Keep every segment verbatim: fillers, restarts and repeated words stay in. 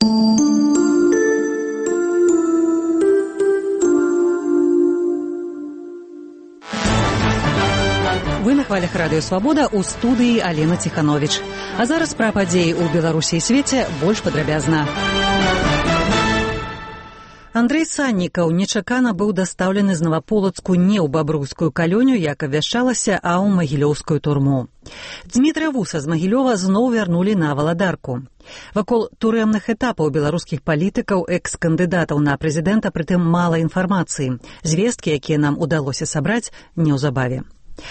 Вы на хвалях радыё «Свабода», у студыі Алена Ціхановіч. А зараз пра падзеі ў Беларусі і свеце больш падрабязна. Андрэй Саннікаў нечакана быў дастаўлены з Новаполацку не ў бабруйскую калонію, як абвяшчалася, а ў магілёўскую турму. Дзмітрыя Вуса з Магілёва зноў вярнулі на Валадарку. Вакол турэмных этапаў беларускіх палітыкаў, экс-кандыдатаў на прэзідэнта, прытым мала інфармацыі. Звесткі, якія нам удалося сабраць, неўзабаве.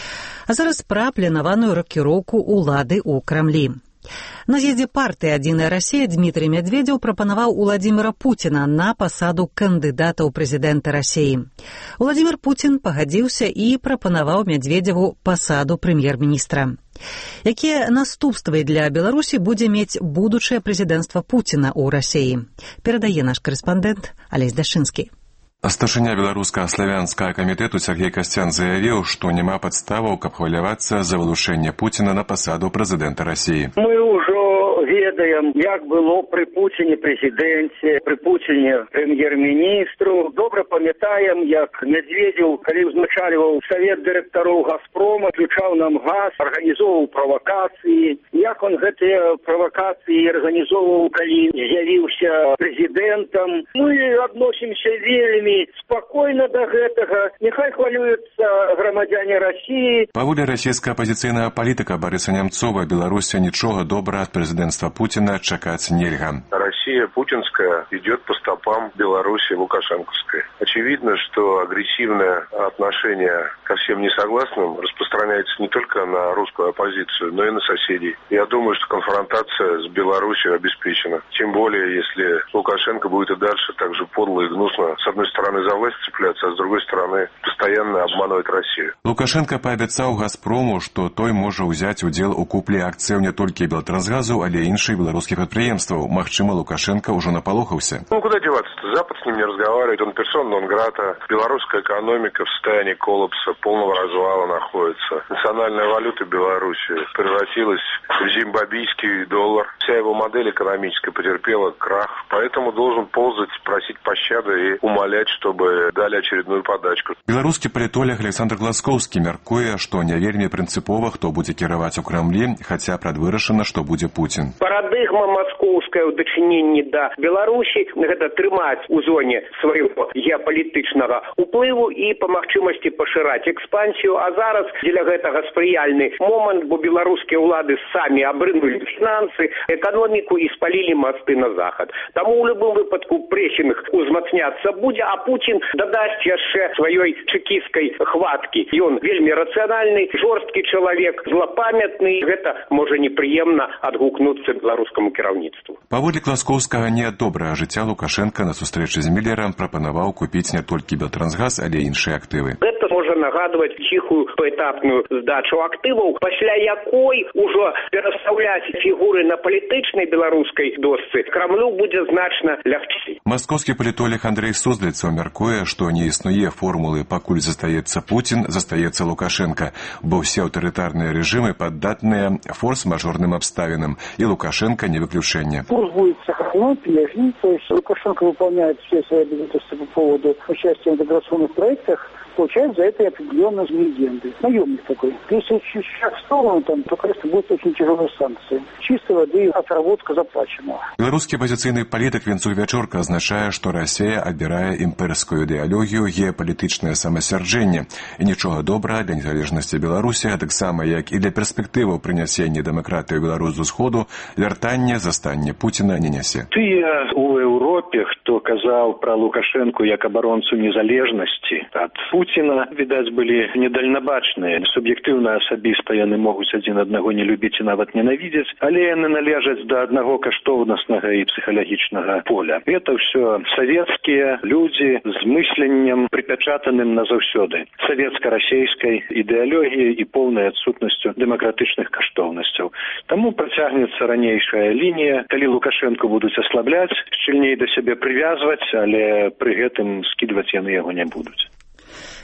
А зараз пра планаваную рокіроўку ўлады ў Крамлі. На з'ездзе партыі «Адзіная Расія» Дмітрый Медведзеў прапанаваў Уладзіміра Пуціна на пасаду кандыдата ў прэзідэнта Расіі. Уладзімір Пуцін пагадзіўся і прапанаваў Медведзеву пасаду прэм'ер-міністра. Якія наступствы для Беларусі будзе мець будучае прэзідэнцтва Пуціна ў Расіі? Перадае наш карэспандэнт Алесь Дашынскі. Старшыня беларуска-славянскага камітэту Сергей Касцян заявіў, што няма падставаў, каб хвалявацца за вылучэнне Пуціна на пасаду прэзідэнта Расіі. Мы ўжо ведаем, як было пры Пуціне прэзідэнце, пры Пуціне прэм'ер-міністру. Добра памятаем, як Медведзеў, калі ўзначальваў савет дырэктароў «Газпрома», включаў нам газ, арганізоўваў правакацыі. Як он гэтыя правакацыі арганізоўваў, калі з'явіўся прэзідэнтам. Ну і адносімся вельмі спакойна да гэтага. Няхай хвалююцца грамадзяне Расіі. Паводле расійская апазіцыйная палітыка Барыса Нямцова, Беларусі нічога добра ад прэзідэнцтва Путина чакаць нельга. Россия путинская идет по стопам Беларуси лукашенковской. Очевидно, что агрессивное отношение ко всем несогласным распространяется не только на русскую оппозицию, но и на соседей. Я думаю, что конфронтация с Беларусью обеспечена. Тем более, если Лукашенко будет и дальше так же подло и гнусно с одной стороны за власть цепляться, а с другой стороны постоянно обманывать Россию. Лукашенко паабяцаў «Газпрому», што той можа ўзяць удзел у куплі акцыяў не толькі Белтрансгазу, але і іншых беларускіх прадпрыемстваў. Магчыма, Лукашенко ўжо напалохаўся. Ну, куда деваться-то? Запад с ним не разговаривает, он персона нон-грата. Белорусская экономика в состоянии коллапса, полного развала находится. Национальная валюта Беларуси превратилась в зимбабвийский доллар. Вся его модель экономическая потерпела крах, поэтому должен ползать, просить пощады и умолять, чтобы дали очередную подачку. Беларускі палітолог Александр Гласкоўскі мяркуе, што не вельмі прынцыпова, хто будзе кіраваць у Крамлі, хаця прадвырашана, што будзе Пуцін. Парадыгма маскоўская ў дачыненні да Беларусі гэта трымаць у зоне свайго геапалітычнага уплыву і па магчымасці пашыраць экспансію, а зараз дзеля гэтага спрыяльны момант, бо беларускія ўлады самі абрынулі фінансы, эканоміку і спалілі масты на захад. Таму ў любым выпадку прэсінг узмацняцца будзе, а Пуцін дадасць яшчэ сваёй чэкісцкай хваткі. Ён вельмі рацыянальны, жорсткі чалавек, злапамятны. Гэта можа непрыемна адгукнуцца беларускаму кіраўніцтву. Паводле Гласкоўскага неадобрага жыцця Лукашенко на сустрэчы з Міллерам прапанаваў купіць не толькі Белтрансгаз, але і іншыя актывы. Гэта можа нагадваць ціхую паэтапную здачу актываў, пасля якой ужо перастаўляць фігуры на палітычнай беларускай досцы Крамлю будзе значна лягчэй. Маскоўскі палітолог Андрэй Сузліцаў мяркуе, што не існуе формулы «пакуль застаецца Пуцін, застаецца Лукашенко», бо ўсе аўтарытарныя рэжымы паддатныя форс-мажорным абставінам, і Лукашенко не выключэнне. Курс будет сохранен, прежний, то есть Лукашенко выполняет все свои обязательства по поводу участия в интеграционных проектах, получает за это определенные дивиденды. Наемник такой. Если чуть шаг в сторону, там, то, конечно, будут очень тяжелые санкции. Чистой воды отработка заплачена. Беларускі апазіцыйны палітык Венцух Вячорка азначае, што Расія адбірае імперскую ідэалогію, геапалітычнае самасярджэнне. І нічога добрага для незалежнасці Беларусі, таксама як і для перспектываў прынясення дэмакратыі Беларусь з усходу, вяртанне, застанне Пуціна не нясе. Тыя ў Еўропе, хто казаў пра Лукашэнку як абаронцу незалежнасці ад Пуціна, відаць, былі недальнабачныя. Суб'ектыўна асабіста яны могуць адзін аднаго не любіць і нават ненавідзець, але яны належаць да аднаго каштоўнаснага і псіхалагічнага поля. Это ўсё савецкія людзі з мысленнем, прыпячатаным назаўсёды савецка-расейскай ідэалогіяй і поўнай адсутнасцю дэмакратычных каштоўнасцяў. Таму працягнецца ранейшая лінія, калі Лукашэнку будуць аслабляць, шчыльней да сябе прывязваць, але пры гэтым скідваць яны яго не будуць.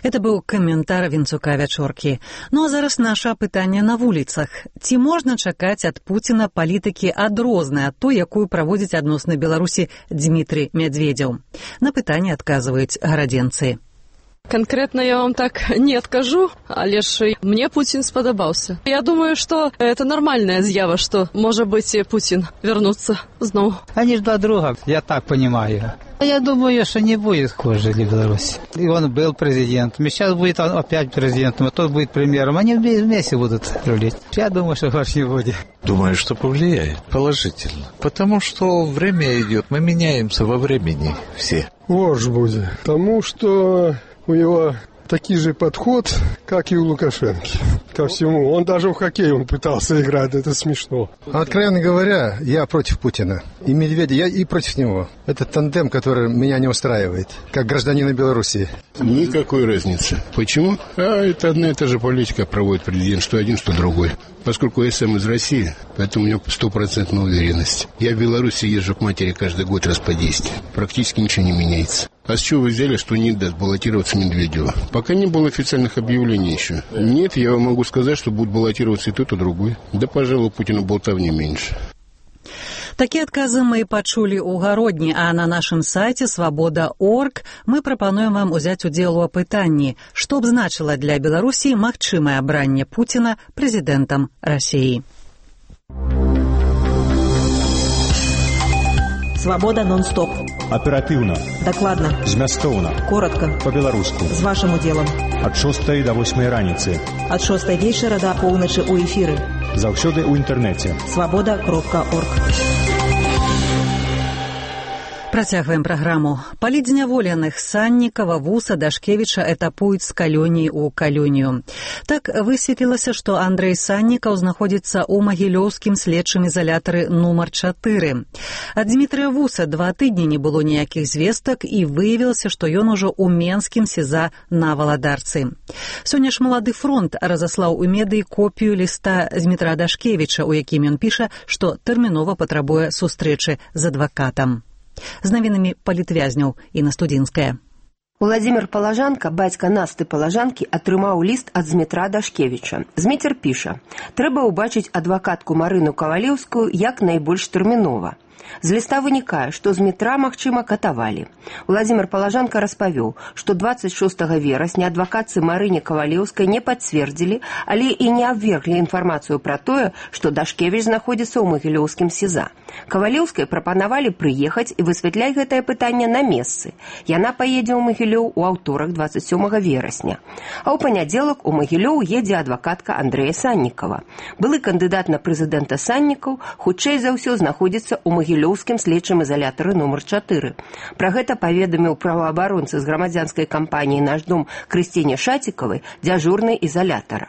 Это быў каментар Вінцука Вячоркі. Ну а зараз наша пытанне на вуліцах. Ці можна чакаць ад Пуціна палітыкі адрознай ад той, якую праводзіць адносна Беларусі Дмітрий Медведев? На пытанне адказваюць гарадзенцы. Конкретно я вам так не откажу, але ж мне Путин сподобался. Я думаю, что это нормальная з'ява, что, может быть, Путин вернуться снова. Они же два друга, я так понимаю. Я думаю, что не будет хуже для Беларуси. И он был президентом, и сейчас будет он опять президентом, а тот будет премьером. Они вместе будут рулить. Я думаю, что хуже не будет. Думаю, что повлияет положительно. Потому что время идет, мы меняемся во времени все. Вож будет. Потому что у него такой же подход, как и у Лукашенко ко всему. Он даже в хоккей он пытался играть, это смешно. Откровенно говоря, я против Путина. И Медведя, я и против него. Это тандем, который меня не устраивает, как гражданина Беларуси. Никакой разницы. Почему? А это одна и та же политика проводит президент, что один, что другой. Поскольку я сам из России, поэтому у меня стопроцентная уверенность. Я в Беларуси езжу к матери каждый год раз по десять. Практически ничего не меняется. А с чего вы взяли, что не даст баллотироваться Медведева? Пока не было официальных объявлений еще. Нет, я вам могу сказать, что будет баллотироваться и тот, и другой. Да, пожалуй, Путину болтовни меньше. Такія адказы мы пачулі ў гародні, а на нашым сайце свабода точка орг мы прапануем вам узяць удзел у апытанні, што б значыла для Беларусі магчымае абранне Пуціна прэзідэнтам Расіі. Свобода нон-стоп. Оперативно. Докладно. Змястоўна. Коротко. По-беларуску. З вашим удзелам. Ад шостай да восьмай раніцы. Ад шостай вечара да поўначы ў эфіры. Заўсёды ў інтэрнэце. свобода кропка орг. Працягваем праграму. Палітзняволеных Саннікава, Вуса, Дашкевіча этапуюць з калоніі ў калонію. Так высветлілася, што Андрэй Саннікаў знаходзіцца ў магілёўскім следчым ізалятары нумар чатыры. Ад Дмітрыя Вуса два тыдні не было ніякіх звестак і выявілася, што ён ужо ў менскім сеза на Валадарцы. Сёння ж Малады фронт разаслаў у медыі копію ліста Дмітра Дашкевіча, у якім ён піша, што тэрмінова патрабуе сустрэчы з адвакатам. З навінамі палітвязняў Інна Студзінская. Владзімір Палажанка, бацька Насты Палажанкі, атрымаў ліст ад Змітра Дашкевіча. Зміцер піша: «Трэба ўбачыць адвакатку Марыну Кавалеўскую як найбольш тэрмінова». З ліста вынікае, што Змітра, магчыма, катавалі. Владзімір Палажанка распавёў, што дваццаць шостага верасня адвакатцы Марыне Кавалеўскай не пацвердзілі, але і не абверглі інфармацыю пра тое, што Дашкевіч знаходзіцца ў магілёўскім сеза. Кавалеўскай прапанавалі прыехаць і высвятляць гэтае пытанне на месцы. Яна паедзе ў Магілёў у аўторак дваццаць сёмага верасня. А ў панядзелак у Магілёў едзе адвакатка Андрэя Саннікава. Былы кандыдат на прэзідэнта Саннікаў хутчэй за ўсё знаходзіцца ў Магілёўскім следчым ізалятары нумар чатыры. Пра гэта паведаміў праваабаронцы з грамадзянскай кампаніі «Наш дом» Крысціне Шацікавай, дзяжурнай ізалятара.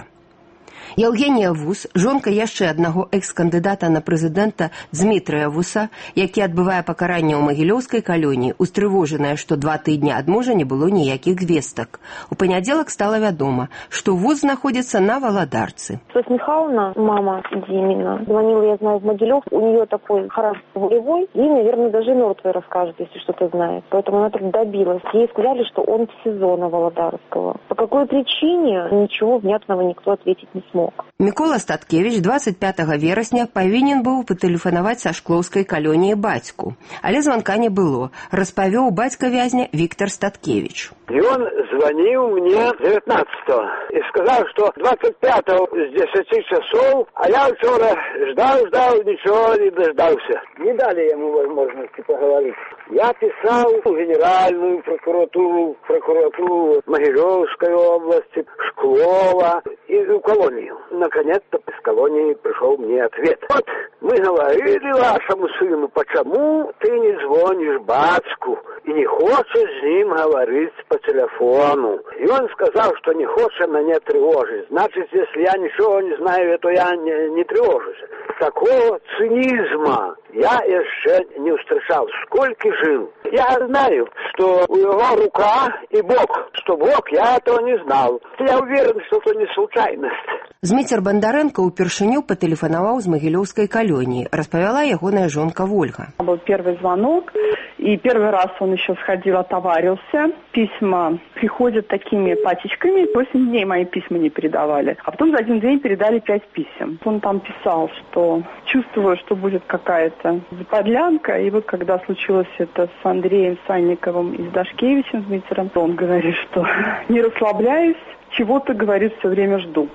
Еўгенія Вус, жонка яшчэ аднаго экс-кандыдата на прэзідэнта Дзмітрыя Вуса, які адбывае пакаранне ў магілёўскай калоніі, устрывожаная, што два тыдні ад мужа не было ніякіх звестак. У панядзелак стала вядома, што Вус знаходзіцца на Валадарцы. Софья Михайловна, мама Димина, звонила, я знаю, в Могилев, у нее такой характер волевой, и, наверное, даже мертвый расскажет, если что-то знает. Поэтому она так добилась. Ей сказали, что он в СИЗО на Володарского. По какой причине, ничего внятного никто ответить не смог. Мікола Статкевіч дваццаць пятага верасня павінен быў патэлефанаваць са шклоўскай калоніі бацьку, але званка не было, распавёў бацька вязня Віктор Статкевіч. Он звонил мне девятнадцатого и сказал, что двадцать пятого с десяти часов, а я вчера ждал, ждал, ничего не дождался. Не дали ему возможности поговорить. Я писал в Генеральную прокуратуру, прокуратуру Могилевской области, Шклова и в колонию. Наконец-то из колонии пришел мне ответ. Вот мы говорили вашему сыну, почему ты не звонишь батьку и не хочешь с ним говорить по телефону. И он сказал, что не хочет меня тревожить. Значит, если я ничего не знаю, то я не, не тревожусь. Такого цинизма я еще не встречал. Сколько жил. Я знаю, что у его рука и Бог. Что Бог, я этого не знал. Я уверен, что это не случайность. Зміцер Бандарэнка ўпершыню патэлефанаваў з магілёўскай калоніі, распавяла ягоная жонка Вольга. Был первый звонок, и И первый раз он еще сходил, отоварился. Письма приходят такими пачечками. Восемь дней мои письма не передавали. А потом за один день передали пять писем. Он там писал, что чувствую, что будет какая-то подлянка. И вот когда случилось это с Андреем Санниковым и с Дашкевичем, с Дмитрием, он говорит, что не расслабляюсь, чего-то, говорит, все время жду.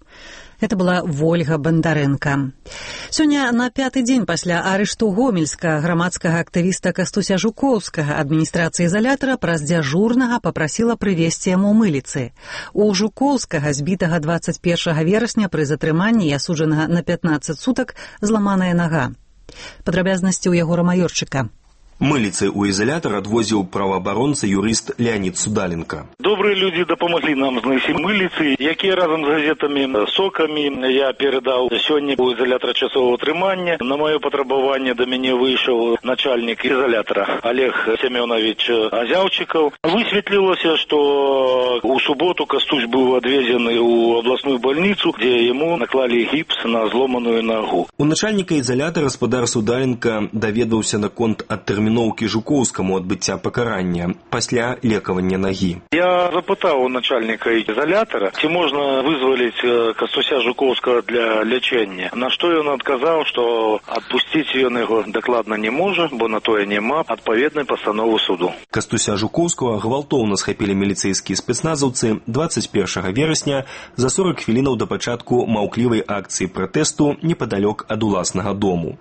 Это была Вольга Бондаренко. Сёння на пяты дзень пасля арышту гомельска грамадскага актывіста Кастуся Жукоўскага адміністрацыя ізалятара праз дзяжурнага папрасіла прывезці яму мыліцы. У Жукоўскага, збітага дваццаць першага верасня пры затрыманні і асуджанага на пятнаццаць сутак, зламаная нага. Падрабязнасці ў Ягора Маёрчыка. Мыліцы ў ізалятар адвозіў праваабаронца юрыст Леонид Судаленко. Добрые люди дапамаглі нам знайсці мыліцы, якія разам з газетамі, сокамі я перадаў сёння у ізалятара часового трымання. На маё патрабаванне да мяне выйшаў начальнік ізалятара Олег Семенович Азяўчыкаў. Высветлілася, што у суботу Кастусь быў адвезены ў абласную больніцу, дзе яму наклалі гіпс на зломаную нагу. У начальніка ізалятара спадар Судаленко даведаўся наконт адтэрміноўкі Жукоўскаму адбыцця пакарання пасля лекавання нагі. Я запытаў у начальніка ізалятара, ці можна вызваліць Кастуся Жукоўскага для лячэння. На што ён адказаў, што адпусціць ён яго дакладна не можа, бо на тое няма адпаведнай пастановы суду. Кастуся Жукоўскага гвалтоўна схапілі міліцэйскія спецназаўцы дваццаць першага верасня за сорак хвілінаў да пачатку маўклівай акцыі пратэсту непадалёк ад уласнага дому.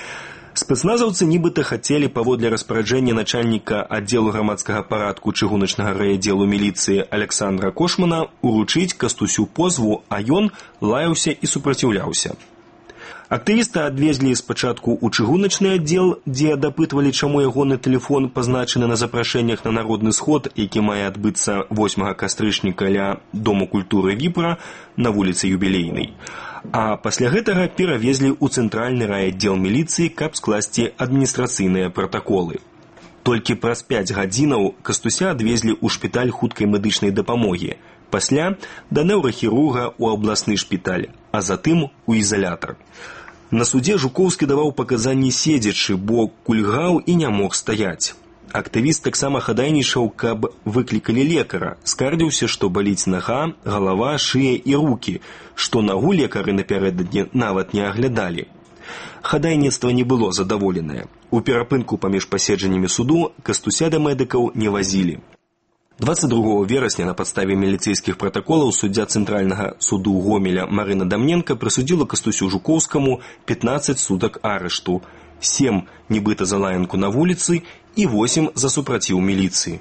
Спецназаўцы нібыта хацелі паводле распараджэння начальніка аддзелу грамадскага парадку чыгуначнага райаддзелу міліцыі Александра Кошмана уручыць Кастусю позву, а ён лаяўся і супраціўляўся. Актывіста адвезлі спачатку ў чыгуначны аддзел, дзе дапытвалі, чаму ягоны тэлефон пазначаны на запрашэннях на народны сход, які мае адбыцца восьмага кастрычніка ля Дому культуры Віпра на вуліцы Юбілейнай. А пасля гэтага перавезлі ў цэнтральны райаддзел міліцыі, каб скласці адміністрацыйныя пратаколы. Толькі праз пяць гадзінаў Кастуся адвезлі ў шпіталь хуткай медычнай дапамогі, пасля да неўрахірурга ў абласны шпіталь, а затым у ізалятар. На судзе Жукоўскі даваў паказанні седзячы, бо кульгаў і не мог стаяць. Актывіст таксама хадайнічаў, каб выклікалі лекара, скардзіўся, што баліць нага, галава, шыя і рукі, што нагу лекары напярэдадні нават не аглядалі. Хадайніцтва не было задаволенае. У перапынку паміж паседжаннямі суду Кастуся да медыкаў не вазілі. дваццаць другога верасня на падставе міліцэйскіх пратаколаў суддзя Цэнтральнага суду Гомеля Марына Дамненка прысудзіла Кастусю Жукоўскаму пятнаццаць сутак арышту, сем нібыта за лаянку на вуліцы і восем за супраціў міліцыі.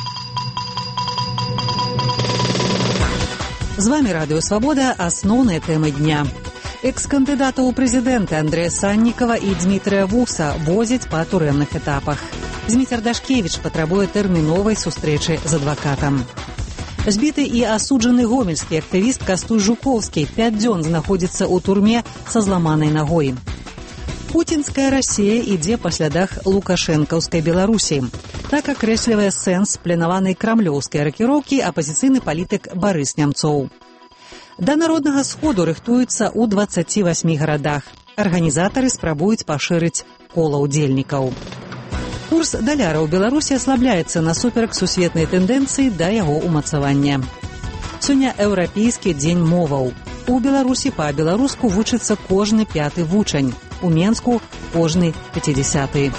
З вами Радыё Свабода, асноўныя тэмы дня. Экс-кандыдата ў прэзідэнты Андрэя Саннікава і Дмітрыя Вуса возяць па турэмных этапах. Зміцер Дашкевіч патрабуе тэрміновай сустрэчы з адвакатам. Збіты і асуджаны гомельскі актывіст Кастусь Жукоўскі пяць дзён знаходзіцца ў турме са зламанай нагой. Пуцінская Расія ідзе па слядах лукашэнкаўскай Беларусі. Так акрэслівае сэнс планаванай крамлёўскай ракіроўкі апазіцыйны палітык Барыс Нямцоў. Да народнага сходу рыхтуюцца ў дваццаці васьмі гарадах. Арганізатары спрабуюць пашырыць кола ўдзельнікаў. Курс даляра ў Беларусі аслабляецца насуперак сусветнай тэндэнцыі да яго ўмацавання. Сёння еўрапейскі дзень моваў. У Беларусі па-беларуску вучыцца кожны пяты вучань. У Менску кожны пяцідзясяты.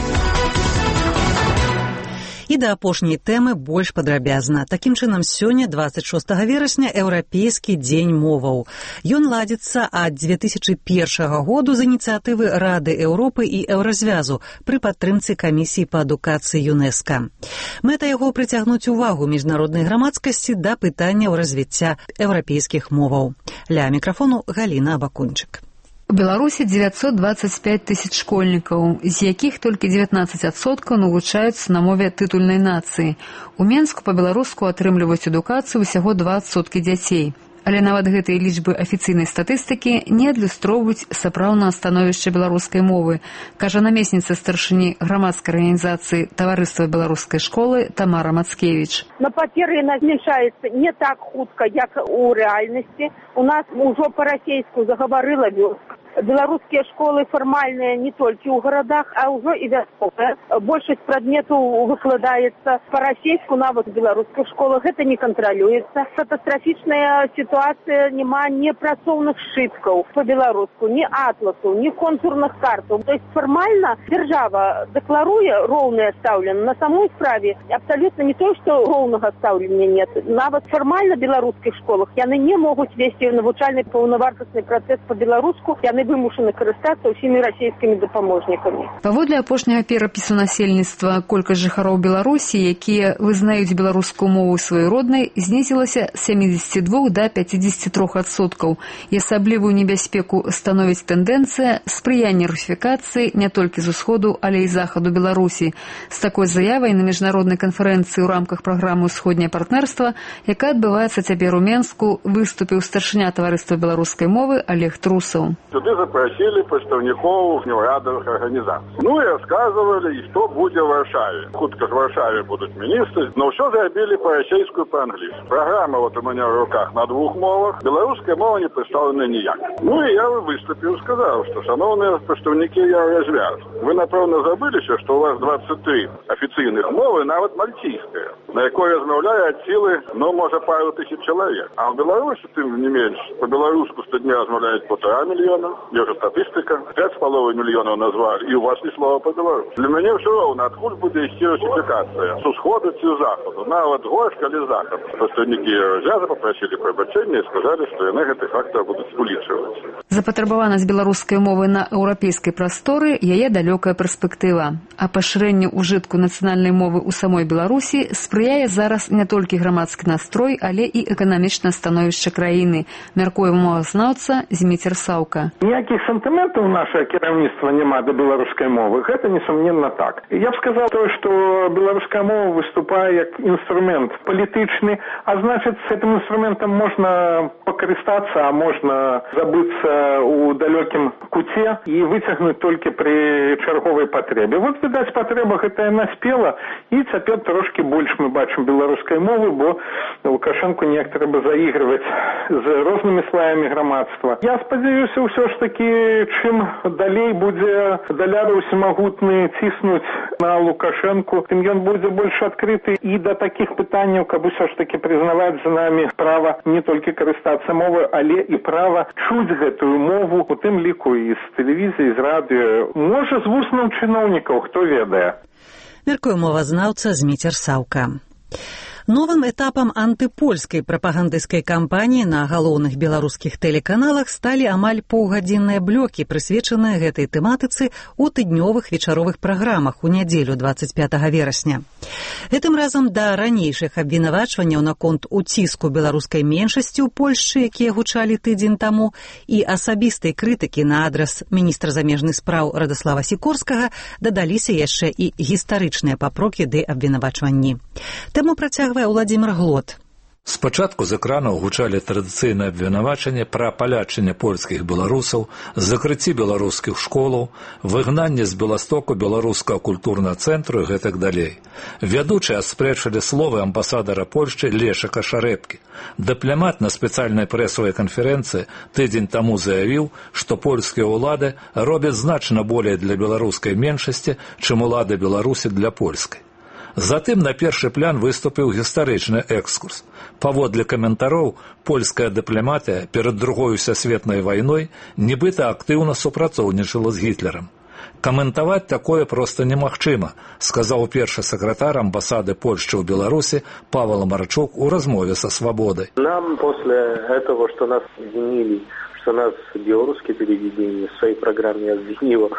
І да апошняй тэмы больш падрабязна. Такім чынам, сёння, дваццаць шостага верасня, еўрапейскі дзень моваў. Ён ладзіцца ад дзве тысячы першага году з ініцыятывы Рады Еўропы і Еўразвязу пры падтрымцы камісіі па адукацыі ЮНЕСКА. Мэта яго прыцягнуць увагу міжнароднай грамадскасці да пытанняў развіцця еўрапейскіх моваў. Ля мікрафону Галіна Абакунчык. У Беларусі девятьсот двадцать пять тысяч школьнікаў, з якіх толькі дзевятнаццаць адсоткаў навучаюцца на мове тытульнай нацыі. У Менску па-беларуску атрымліваюць адукацыю ўсяго два адсоткі дзяцей. Але нават гэтыя лічбы афіцыйнай статыстыкі не адлюстроўваюць сапраўднае становішча беларускай мовы, кажа намесніца старшыні грамадскай арганізацыі таварыства беларускай школы Тамара Мацкевіч. На паперы яна змяшаецца не так хутка, як у рэальнасці. У нас ужо па-расейску загаварыла вёска. Белорусские школы формальные не только в городах, а уже и вясковые. Большесть предметов выкладывается по-российски, навык в белорусских школах. Это не контролируется. Катастрофичная ситуация, нема ни працовных шитков по-белорусски, ни атласов, ни контурных картов. То есть формально держава, декларуя ровное ставлено, на самой справе абсолютно не то, что ровного ставления нет. Навык формально в белорусских школах яны не могут вести навучальный полновартостный процесс по-белоруску, яны вымушаны користаться всеми российскими допоможниками. Паводле апошняга перапісу насельніцтва, колькасць жыхароў Беларусі, якія вызнаюць беларускую мову сваёй роднай, знізілася з сямідзесяці двух да пяцідзесяці трох адсоткаў. І асаблівую небяспеку становіць тэндэнцыя спрыяння русіфікацыі не толькі з усходу, але і захаду Беларусі. З такой заявай на міжнароднай канферэнцыі ў рамках праграмы «Усходняе партнерства», якая адбываецца цяпер у Менску, выступіў старшыня таварыства беларускай мовы Олег Трусаў. Сюды запросили представников неурадовых организаций. Ну и рассказывали, и что будет в Варшаве. Хутко в Варшаве будут министры, но все забили по-российски, по-английски. Программа вот у меня в руках на двух мовах. Белорусская мова не представлена ніяк. Ну и я выступил, сказал, что, шановные представники Еврозв'язку, вы, напевно, забыли, что у вас двадцять три офіційних мови, навіть мальтійська, на якої розмовляє від сили, ну, може, пару тисяч чоловік. А в Білорусі, тим не менше, по-білоруську щодня розмовляють полтора мільйона, є вже статистика, п'ять з половиною мільйонів назвали, і у вас ні слова по-білоруську. Для мене все равно, откуда буде йти русифікація? З усходу чи з заходу? Навіть горська чи заход. Представники Еврозв'язку попросили пробачення і сказали, що яны гэты фактор будуть улічвати. Запатрабаванасць беларускай мовы на еўрапейскай прасторы яе далёкая перспектыва. А пашырэнню ўжытку нацыянальнай мовы ў самой Беларусі спрыяе зараз не толькі грамадскі настрой, але і эканамічнае становішча краіны, мяркуе мовазнаўца Зміцер Саўка. Ніякіх сантыментаў нашае кіраўніцтва няма да беларускай мовы. Гэта, несумненна, так. Я б сказаў то, што беларуская мова выступае як інструмент палітычны, а значыць, з гэтым інструментам можна пакарыстацца, а можна забыцца ў далёкім куце і выцягнуць толькі пры чарговай патрэбе. Вот, відаць, патрэба гэтая наспела, і цяпер трошкі больш мы бачым беларускай мовы, бо Лукашенко неяк трэба заігрываць з рознымі слаямі грамадства. Я спадзяюся ўсё ж такі, чым далей будзе даляры усемагутны ціснуць на Лукашенко, тым ён будзе больш адкрыты і да такіх пытанняў, каб усё ж такі прызнаваць за намі права не толькі карыстацца мовай, але і права чуць гэтую мову, у тым ліку і з тэлевізіі, з радыё, можа, з вуснаў чыноўнікаў, хто ведае. Мяркуе мовазнаўца Зміцер Саўка. Новым этапам антыпольскай прапагандысцкай кампаніі на галоўных беларускіх тэлеканалах сталі амаль паўгадзінныя блёкі, прысвечаныя гэтай тэматыцы ў тыднёвых вечаровых праграмах у нядзелю двадцать пятага верасня. Гэтым разам да ранейшых абвінавачванняў наконт уціску беларускай меншасці ў Польшчы, якія гучалі тыдзень таму, і асабістай крытыкі на адрас міністра замежных спраў Радаслава Сікорскага дадаліся яшчэ і гістарычныя папрокі ды абвінавачванні. Тэму працягвае Владимир Глот. Спачатку з экранаў гучалі традыцыйныя абвінавачанні пра палячанне польскіх беларусаў, закрыцці беларускіх школаў, выгнанне з Беластоку беларускага культурнага цэнтру і гэтак далей. Вядучыя аспрэчылі словы амбасадара Польшчы Лешака Шарэпкі. Дыпламат на спецыяльнай прэсавай канферэнцыі тыдзень таму заявіў, што польскія ўлады робяць значна болей для беларускай меншасці, чым улады Беларусі для польскай. Затым на першы план выступіў гістарычны экскурс. Паводле каментароў, польская дыпламатыя перад другой сусветнай вайной нібыта актыўна супрацоўнічала з Гітлерам. Каментаваць такое проста немагчыма, сказаў першы сакратар амбасады Польшчы ў Беларусі Павел Марчук у размове со «Свободой». Нам после этого, что нас обвинили, что нас белорусские телевидение в своей программе обвинило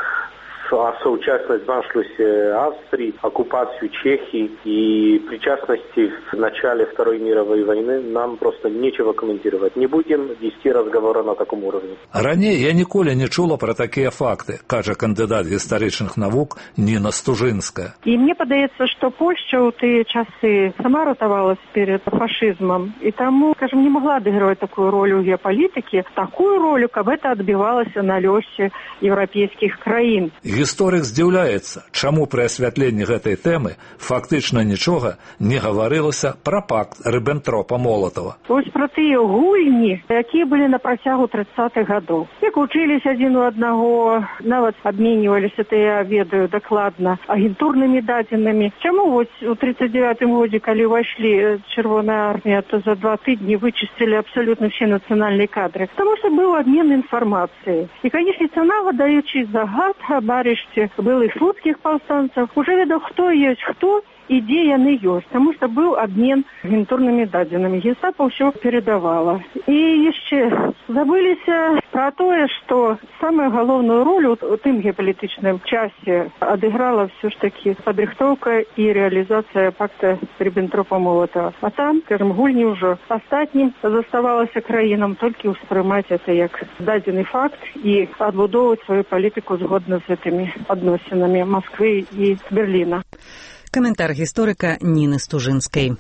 о соучастности в аншлюсе Австрии, оккупацию Чехии и причастности в начале Второй мировой войны, нам просто нечего комментировать. Не будем вести разговора на таком уровне. Ранее я ніколі не чула про такие факты, каже кандидат гістарычных навук Ніна Стужинская. И мне подается, что Польша в те часы сама ротовалась перед фашизмом, и тому, скажем, не могла отыгрывать такую роль в геополитике, такую роль, как это отбивалось на лёсе европейских краин. Гісторык здзіўляецца, чаму пры асвятленні гэтай тэмы фактычна нічога не гаварылася пра пакт Ріббентропа-Молатава. Вось пра тыя гульні, якія былі на працягу трыццатых гадоў. Як учыліся адзін у аднаго, нават абменьваліся, то я ведаю дакладна, агентурнымі дадзенымі. Чаму вось у тридцать девятым годзе, калі ўвайшлі Чырвоная армія, то за два тыдні вычысцілі абсолютно все нацыянальныя кадры? Потому что быў абмен інфармацыяй. І, конечно, цана, даючы загад об арышце былых слуцкіх паўстанцаў, уже ведаў, хто ёсць хто і дзе яны ёсць, потому что быў абмен агентурнымі дадзенымі. Гестапо ўсё передавала. І яшчэ забыліся пра тое, што самую галоўную ролю у тым геапалітычным часе адыграла все ж таки падрыхтоўка і рэалізацыя пакта Ріббентропа-Молатава. А там, скажем, гульні ўжо астатнім заставалася краінам толькі ўспрымаць это як дадзены факт і адбудоўваць сваю палітыку згодна з гэтымі адносінамі Масквы і Берліна. Каментар гісторыка Ніны Стужынскай.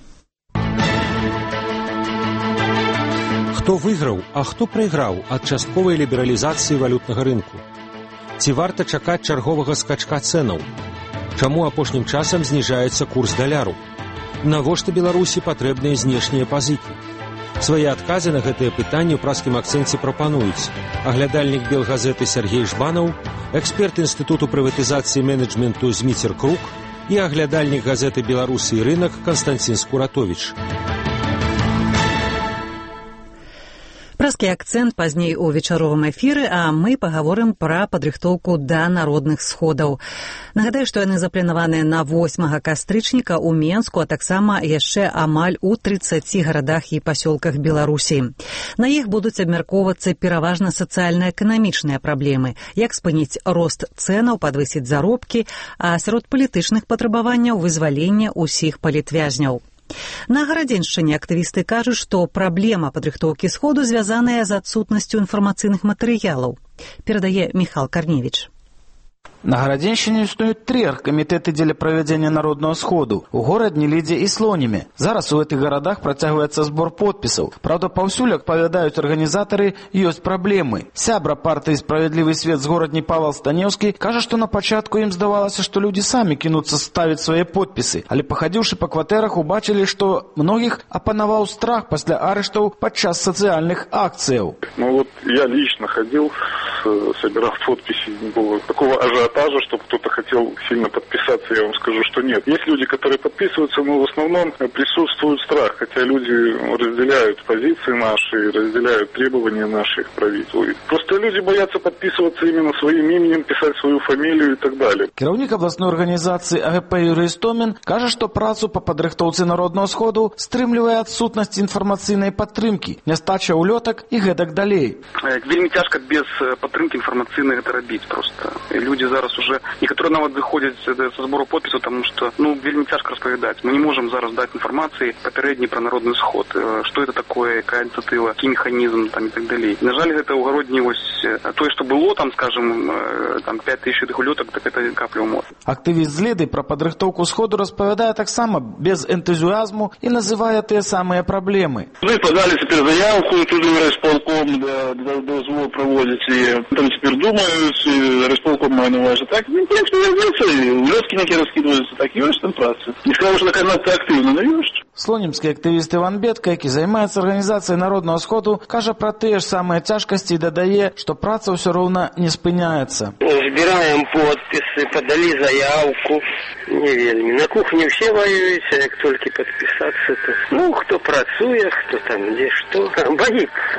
Хто выйграў, а хто прайграў ад частковай лібералізацыі валютнага рынку? Ці варта чакаць чарговага скачка цэнаў? Чаму апошнім часам зніжаецца курс даляру? Навошта Беларусі патрэбныя знешнія пазыкі? Свае адказы на гэтыя пытанні ў праскім акцэнце прапануюць аглядальнік Белгазеты Сергей Жбанаў, эксперт Інстытуту прыватызацыі менеджменту Зміцер Крук і аглядальнік газеты «Беларусы і рынак» Константин Скуратович. Праскі акцэнт пазней у вечаровым эфіры, а мы пагаворым пра падрыхтоўку да народных сходаў. Нагадаю, што яны запланаваныя на восьмага кастрычніка ў Менску, а таксама яшчэ амаль у трыццаці гарадах і пасёлках Беларусі. На іх будуць абмяркоўвацца пераважна сацыяльна-эканамічныя праблемы, як спыніць рост цэнаў, падвысіць заробкі, а сярод палітычных патрабаванняў вызвалення ўсіх палітвязняў. На Гарадзеншчыне актывісты кажуць, што праблема падрыхтоўкі сходу звязаная з адсутнасцю інфармацыйных матэрыялаў. Перадае Міхал Карневіч. На Гарадзеншчыне існуюць тры аргкамітэты дзеля правядзення народнага сходу у горадні, Лідзе і Слонімі. Зараз у гэтых гарадах працягваецца збор подпісаў. Праўда, паўсюль, як павядаюць арганізатары, ёсць праблемы. Сябра партыі «Справядлівы свет» з горадні Павел Станеўскі кажа, што на пачатку ім здавалася, што людзі самі кінуцца ставіць свае подпісы, але пахадзіўшы па кватэрах, убачылі, што многіх апанаваў страх пасля арыштаў падчас сацыяльных акцыяў. Ну вот я лично ходил, собирал подписи, не было такого ажиотажа, чтобы кто-то хотел сильно подписаться, я вам скажу, что нет. Есть люди, которые подписываются, но в основном присутствует страх, хотя люди разделяют позиции наши, разделяют требования наших правительств. Просто люди боятся подписываться именно своим именем, писать свою фамилию и так далее. Кіраўнік абласной арганізацыі А Г П Юрый Істомін кажа, што працу па падрыхтоўцы народнага сходу стрымлівае адсутнасць інфармацыйнай падтрымкі, нястача ўлётак і гэтак далей. Вельмі цяжка без падтрымкі інфармацыйнай гэта рабіць просто. Люди зараз уже, некоторые нават выходят со сбору подписей, потому что, ну, вельмі тяжко распавядать. Мы не можем зараз дать информации попередней про народный сход. Что это такое, какая инициатива, какой механизм там, и так далее. На жаль, это у Городни то, что было, там, скажем, там, пять тысяч улеток, так это капля в море. Активист з Ліди про падрыхтоўку сходу распавядае таксама без энтузиазму и называе тыя самыя праблемы. Мы подали теперь заявку, тут райисполком для дозволу проводить, и там теперь думают, и райисполком маю на увазі. Так, ну, в принципе, я улетки некие раскидываются, так, ёсць там працы. Не сказал, что такая нация активна, но ёсць. Слонімскі актывіст Іван Бетка, які займаецца арганізацыяй народнага сходу, кажа пра тыя ж самыя цяжкасці і дадае, што праца ўсё роўна не спыняецца. Збіраем подпісы, падалі заявку. Не вельмі. На кухні ўсе воююць, а як толькі падпісацца, то ну, хто працуе, хто там дзе што, баіцца.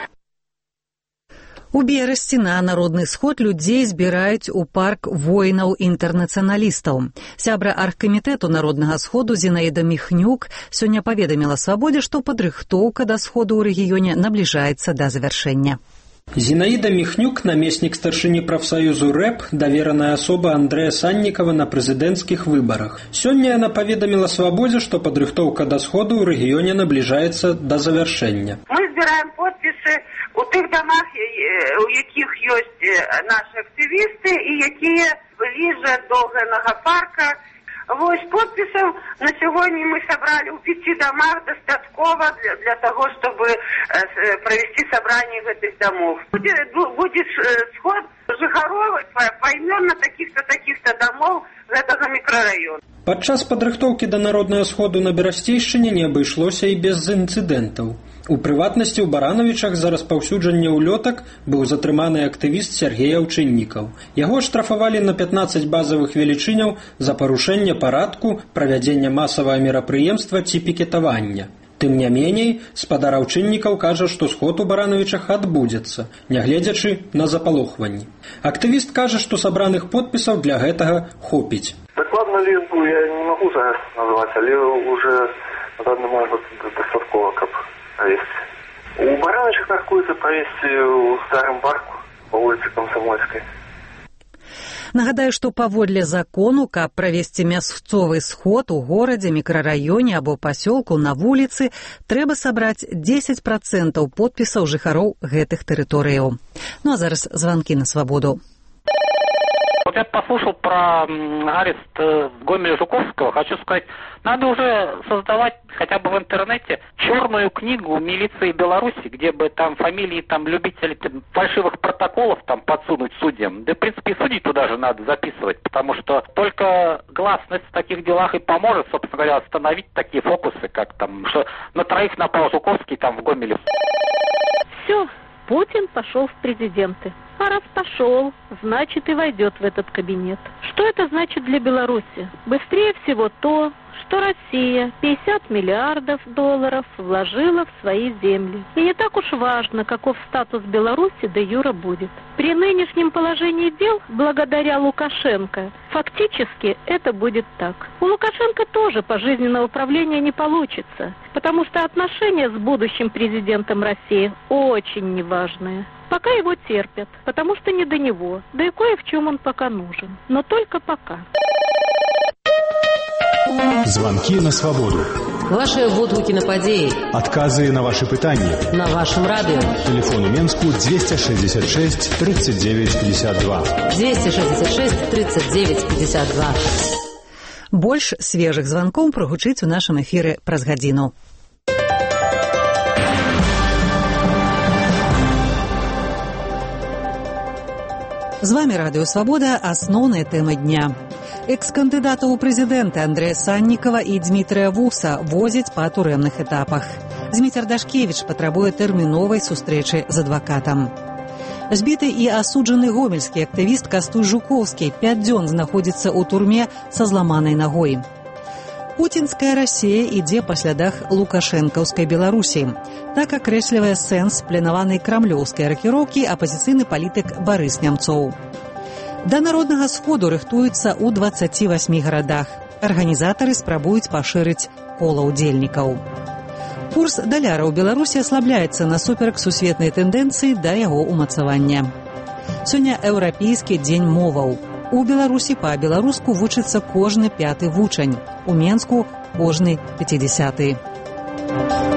У берасці на народны сход людзей збіраюць у парк воінаў-інтэрнацыяналістаў. Сябра аргкамітэту народнага сходу Зінаіда Міхнюк сёння паведаміла Свабодзе, што падрыхтоўка да сходу ў рэгіёне набліжаецца да завяршэння. Зинаида Михнюк, наместник старшыні профсоюзу рэп, доверенная особа Андрея Санникова на президентских выборах. Сегодня она поведомила Свободе, что подрыхтовка до сходу в регионе наближается до завершения. Мы собираем подписи у тих домах, у яких есть наши активисты, и які ближе до Генного парка. Вось подпісаў на сёння мы сабралі ў пяці дамах дастаткова для, для таго, чтобы э, правесці сабранне гэтых дамоў. Будзе, будзе сход жыхароў паймённа такіх-то такіх-то дамоў гэтага мікрараёну. Падчас падрыхтоўкі да народнага сходу на Берасцейшчыне не абышлося і без інцыдэнтаў. У прыватнасці ў Баранавічах за распаўсюджанне ўлётак быў затрыманы актывіст Сергей Аўчыннікаў. Яго штрафавалі на пятнаццаць базавых велічыняў за парушэнне парадку, правядзення масавага мерапрыемства ці пікетавання. Тым не меней, спадар Аўчыннікаў кажа, што сход у Баранавічах адбудзецца, нягледзячы на запалохванні. Актывіст кажа, што сабраных подпісаў для гэтага хопіць. Дакладна лічбу я не магу зараз назваць, але ўжо на данный момент дастаткова, каб повесить. У Баранавичах находится повесить у старом парку по улице Комсомольской. Нагадаю, што паводле закону, каб правесці мясцовы сход у горадзе, мікрараёне або пасёлку на вуліцы, трэба сабраць дзесяць працэнтаў подпісаў жыхароў гэтых тэрыторыяў. Ну а зараз званкі на свабоду. Вот я послушал про арест Гомеля-Жуковского. Хочу сказать, надо уже создавать хотя бы в интернете черную книгу милиции Беларуси, где бы там фамилии там любителей там, фальшивых протоколов там подсунуть судьям. Да, в принципе, и судей туда же надо записывать, потому что только гласность в таких делах и поможет, собственно говоря, остановить такие фокусы, как там, что на троих напал Жуковский там в Гомеле. Все, Путин пошел в президенты. А раз пошел, значит и войдет в этот кабинет. Что это значит для Беларуси? Быстрее всего то, что Россия пятьдесят миллиардов долларов вложила в свои земли. И не так уж важно, каков статус Беларуси де юре будет. При нынешнем положении дел, благодаря Лукашенко, фактически это будет так. У Лукашенко тоже пожизненного правления не получится, потому что отношения с будущим президентом России очень неважные. Пока его терпят, потому что не до него, да и кое в чем он пока нужен. Но только пока. Звонки на свободу. Ваши водгуки на падеи. Отказы на ваши пытания. На вашем радио. Телефон у Менску двести шестьдесят шесть тридцать девять пятьдесят два. двести шестьдесят шесть тридцать девять пятьдесят два. Больш свежых званкоў прагучыць у нашым эфіры праз гадзіну. З вами Радио Свобода, асноўныя тэмы дня. Экс-кандыдатаў у прэзідэнты Андрэя Саннікава і Дзмітрыя Вуса возяць па турэмных этапах. Зміцер Дашкевіч патрабуе тэрміновай сустрэчы з адвакатам. Збіты і асуджаны гомельскі актывіст Кастусь Жуковскі пяць дзён знаходзіцца ў турме са зламанай нагой. Пуцінская Расія ідзе па слядах лукашэнкаўскай Беларусі. Так акрэслівае сэнс планаванай крамлёўскай ракіроўкі апазіцыйны палітык Барыс Нямцоў. Да народнага сходу рыхтуюцца ў дваццаці васьмі гарадах. Арганізатары спрабуюць пашырыць кола ўдзельнікаў. Курс даляра ў Беларусі аслабляецца насуперак сусветнай тэндэнцыі да яго ўмацавання. Сёння еўрапейскі дзень моваў. У Беларусі па-беларуску вучыцца кожны пяты вучань, у Менску кожны пяцідзясяты.